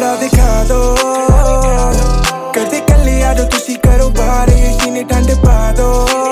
मुखड़ा दिखा दो कदे कल्ले आ जाओ तुसी करो बारे सीने ठंड पा दो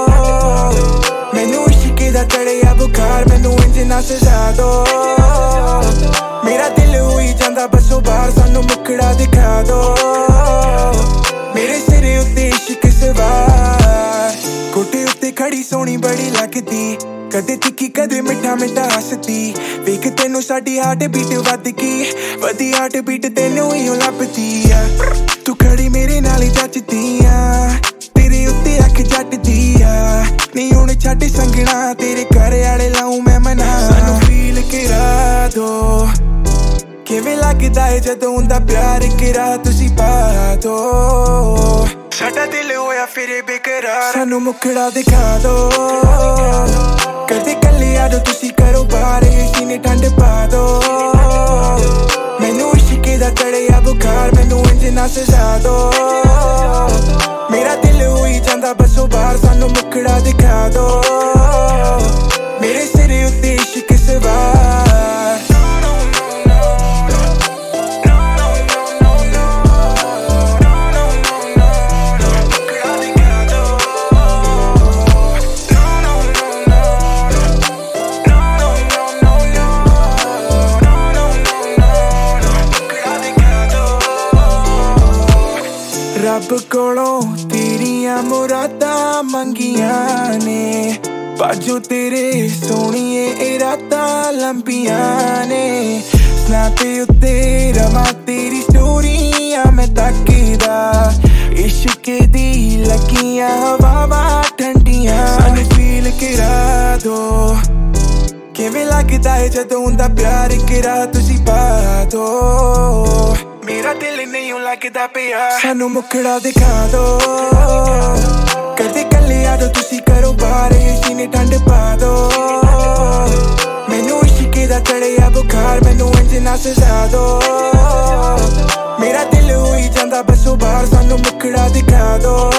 मैनू इश्क दा चढ़िया बुखार मैनू इंज ना सजा दो मेरा दिल होई जांदा बसों बाहर सानू मुखड़ा दिखा दो मेरे सिरे उत्ते इश्क सवार कोठे उत्ते खड़ी सोहनी बड़ी लगदी कदे तिखी कदे मिठा मिठा हसदी वेख तेनू साडी हार्ट बीट वधी हार्ट बीट तेनू ही लभदी आ तू खड़ी मेरे नाल ही जचदी आ तेरे उत्ते अख जटदी आ नहीं हुण छड्ड संगना तेरे घर आले लाऊं मैं मना सानू फील करा दो किवें लगदा है जदों दा प्यार करा तुसी पा दो साडा दिल होया फिर बेकरार सानू मुखड़ा दिखा दो कदे कल्ले आ जाओ तुसी करो बारे सीने ठंड पा दो मैनू इश्क दा चढ़िया बुखार मैनू इंज ना सजा दो मेरा दिल होई जांदा बसों बाहर सानू मुखड़ा दिखा दो मेरे सिरे उत्ते इश्क सवार रब कोलों तेरियां मुरादां मंगियां ने बाजू तेरे सोहणिए इरादां लंबियां ने स्नैपे उत्ते रवां तेरी स्टोरियां मैं तकदा इश्क दी लगियां हवावां ठंडियां सानू फील करा दो किवें लगदा है जदों दा प्यार करा तुसी पा दो मेरा दिल नहीं लगदा पिया सानू मुखड़ा दिखा दो कदे कल्ले आ जाओ तुसी करो बारे सीने ठंड पा दो मैनू इश्क दा चढ़िया बुखार मैनू इंज ना सजा दो मेरा दिल होई जांदा बसों बाहर सानू मुखड़ा दिखा दो